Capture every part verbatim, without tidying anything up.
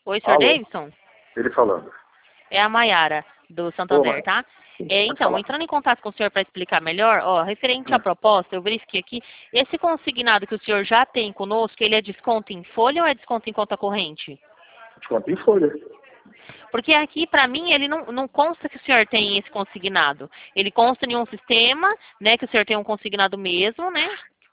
Oi, senhor Alô? Davidson? Ele falando. É a Maiara, do Santander, Olá. tá? Sim, É, pode então, falar. entrando em contato com o senhor para explicar melhor, ó, referente à Hum. proposta, eu verifiquei aqui, esse consignado que o senhor já tem conosco, ele é desconto em folha ou é desconto em conta corrente? Desconto em folha. Porque aqui, para mim, ele não, não consta que o senhor tem esse consignado. Ele consta em um sistema, né, que o senhor tem um consignado mesmo, né?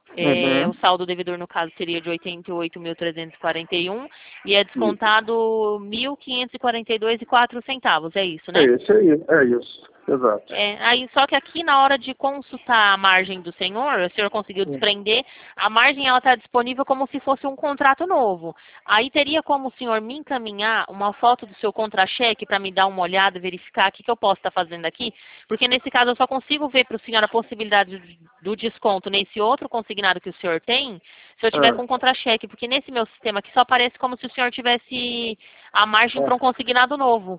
É, Uhum. o saldo devedor, no caso, seria de oitenta e oito mil trezentos e quarenta e um e é Isso. descontado mil quinhentos e quarenta e dois e quatro centavos, é isso, É né? esse aí, é isso. Exato. É, aí, só que aqui na hora de consultar a margem do senhor, o senhor conseguiu Hum. desprender, a margem ela está disponível como se fosse um contrato novo. Aí teria como o senhor me encaminhar uma foto do seu contra-cheque para me dar uma olhada, verificar o que, que eu posso estar fazendo aqui? Porque nesse caso eu só consigo ver para o senhor a possibilidade do, do desconto nesse outro consignado que o senhor tem, se eu tiver Ah, com contra-cheque, porque nesse meu sistema aqui só aparece como se o senhor tivesse a margem para um ah. consignado novo.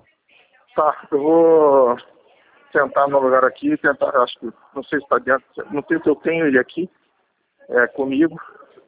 Tá, eu vou sentar no lugar aqui e tentar, acho que, não sei se está dentro, não sei se eu tenho ele aqui é, comigo.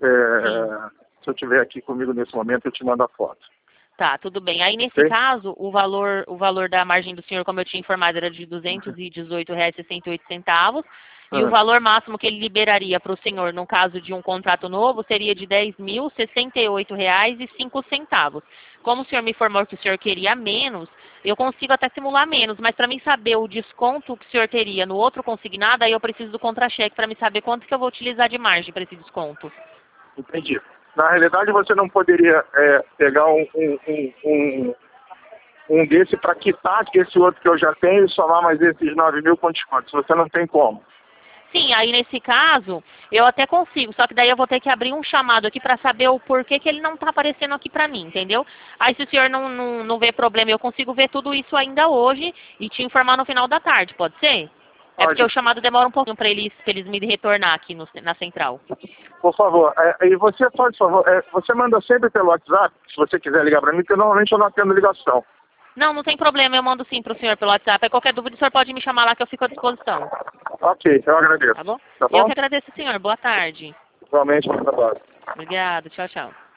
Sim. É, se eu tiver aqui comigo nesse momento, eu te mando a foto. Tá, tudo bem. Aí, nesse Ok? caso, o valor, o valor da margem do senhor, como eu tinha informado, era de duzentos e dezoito reais e sessenta e oito centavos. E o Ah, valor máximo que ele liberaria para o senhor, no caso de um contrato novo, seria de dez mil sessenta e oito reais e cinco centavos. Como o senhor me informou que o senhor queria menos, eu consigo até simular menos, mas para mim saber o desconto que o senhor teria no outro consignado, aí eu preciso do contra-cheque para me saber quanto que eu vou utilizar de margem para esse desconto. entendi. Na realidade, você não poderia é, pegar um, um, um, um, um desse para quitar esse outro que eu já tenho e somar mais esses nove mil com desconto. Se você não tem como. Sim, aí nesse caso, eu até consigo, só que daí eu vou ter que abrir um chamado aqui para saber o porquê que ele não está aparecendo aqui para mim, entendeu? Aí se o senhor não, não, não vê problema, eu consigo ver tudo isso ainda hoje e te informar no final da tarde, pode ser? É porque o Pode. chamado demora um pouquinho para eles, pra eles me retornar aqui no, na central. Por favor, é, e você pode, por favor, é, você manda sempre pelo WhatsApp, se você quiser ligar para mim, porque normalmente eu não atendo ligação. Não, não tem problema, eu mando sim para o senhor pelo WhatsApp. Aí qualquer dúvida o senhor pode me chamar lá que eu fico à disposição, Ok, eu agradeço. tá bom? Tá Eu bom? que agradeço, senhor. Boa tarde. Igualmente, bom trabalho. Obrigada, tchau, tchau.